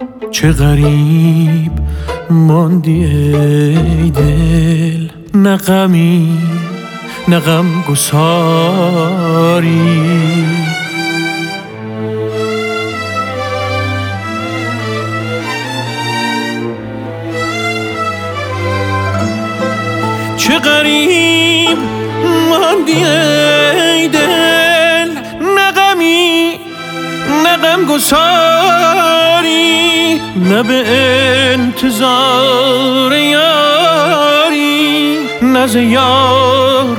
چه غریب ماندی ای دل، نه غمی نه غمگساری. چه غریب ماندی ای دل، نه غمی نه غمگساری، نه به انتظار یاری، نه ز یار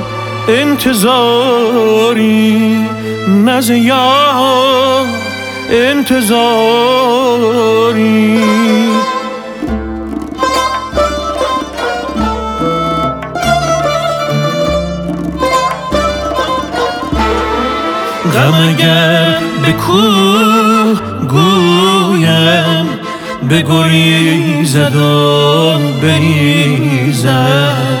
انتظاری، نه ز یار انتظاری. غم اگر به کوه گویم، بگریزد و بریزد.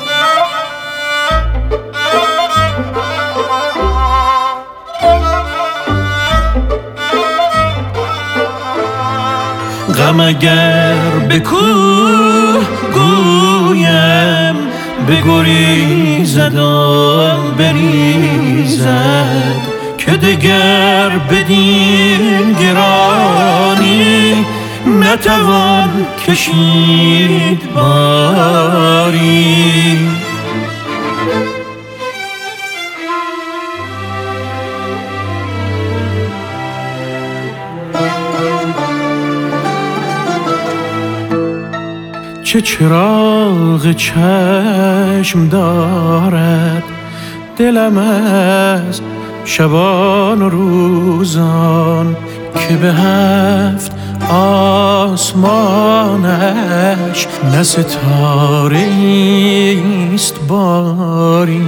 غم اگر به کوه گویم، بگریزد و بریزد. که دگر بدین گرانی، نتوان کشید باری. چه چراغ چشم دارد دلم از شبان و روزان، که به هفت آسمانش نه ستاره ایست باری.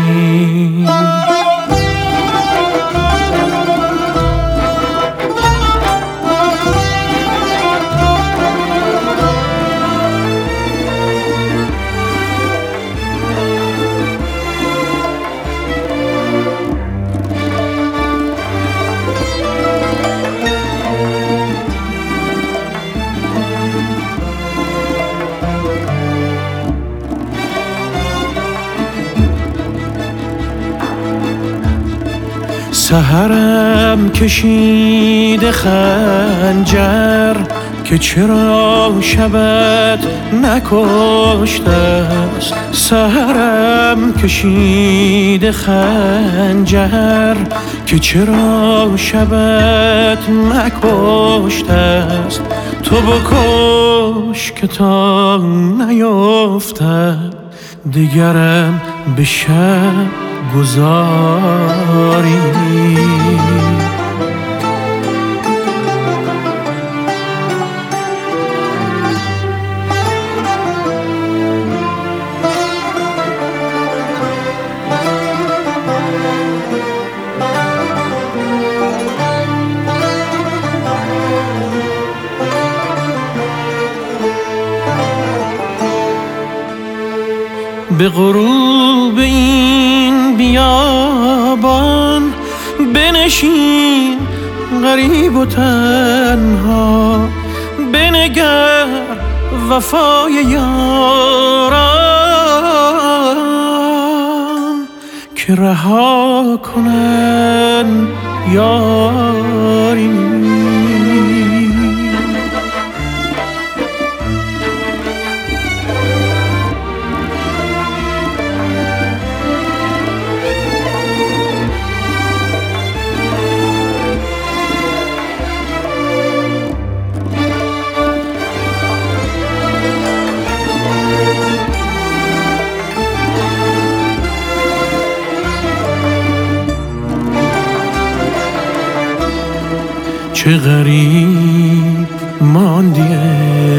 سحرم کشیده خنجر، که چرا شبت نکشته است. سحرم کشیده خنجر، که چرا شبت نکشته است. تو بکش که تا نیفتد دیگرم به شب گذاری. به غروب این بیابان بنشین غریب و تنها، بنگر وفای یاران، که رها کنن یاری. چه غریب ماندی